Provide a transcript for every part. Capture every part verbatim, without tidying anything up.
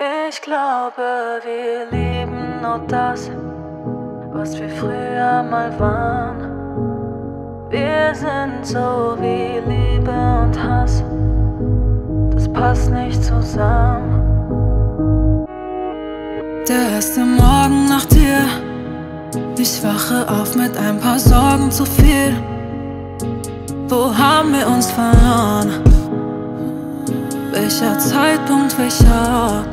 Ich glaube, wir lieben nur das, was wir früher mal waren. Wir sind so wie Liebe und Hass, das passt nicht zusammen. Der erste Morgen nach dir, ich wache auf mit ein paar Sorgen zu viel. Wo haben wir uns verloren? Welcher Zeitpunkt, welcher Ort?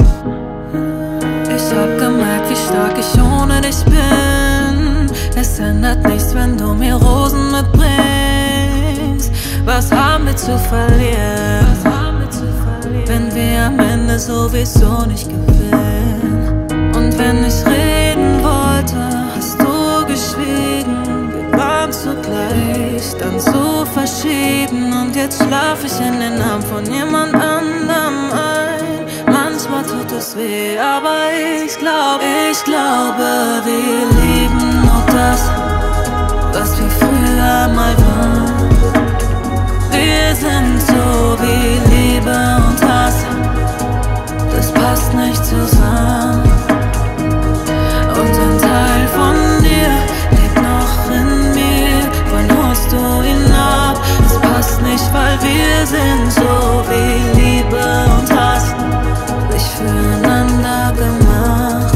Ich hab gemerkt, wie stark ich ohne dich bin. Es ändert nichts, wenn du mir Rosen mitbringst. Was haben wir zu verlieren, wenn wir am Ende sowieso nicht gewinnen? Und wenn ich reden wollte, hast du geschwiegen. Wir waren zugleich dann so verschieden. Und jetzt schlaf ich in den Arm von jemand anderem ein. Manchmal tut es weh, aber ich glaub, ich glaube, wir lieben nur das, was wir früher mal waren. Wir sind so wie Liebe und Hass, das passt nicht zusammen. Und ein Teil von dir lebt noch in mir, wann holst du ihn ab? Es passt nicht, weil wir sind so wie Liebe und Hass, füreinander gemacht.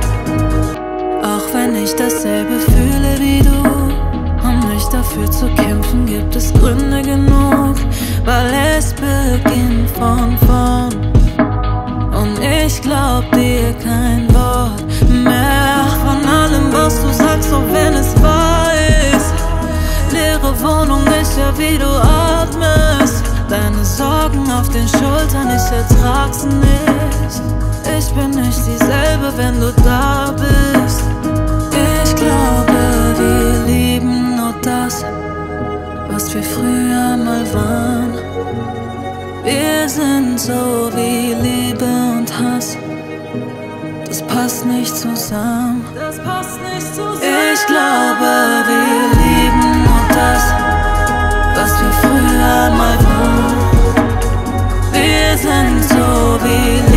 Auch wenn ich dasselbe fühle wie du, um nicht dafür zu kämpfen, gibt es Gründe genug, weil es beginnt von vorn. Und ich glaub dir kein Wort mehr von allem, was du sagst, auch wenn es wahr ist. Leere Wohnung ist ja wie du atmest, deine Sorgen auf den Schultern, ich ertrag's nicht. Ich bin nicht dieselbe, wenn du da bist. Ich glaube, wir lieben nur das, was wir früher mal waren. Wir sind so wie Liebe und Hass, das passt nicht zusammen. Das passt nicht zusammen. Ich glaube, wir lieben nur das, was wir früher mal waren. Wir sind so wie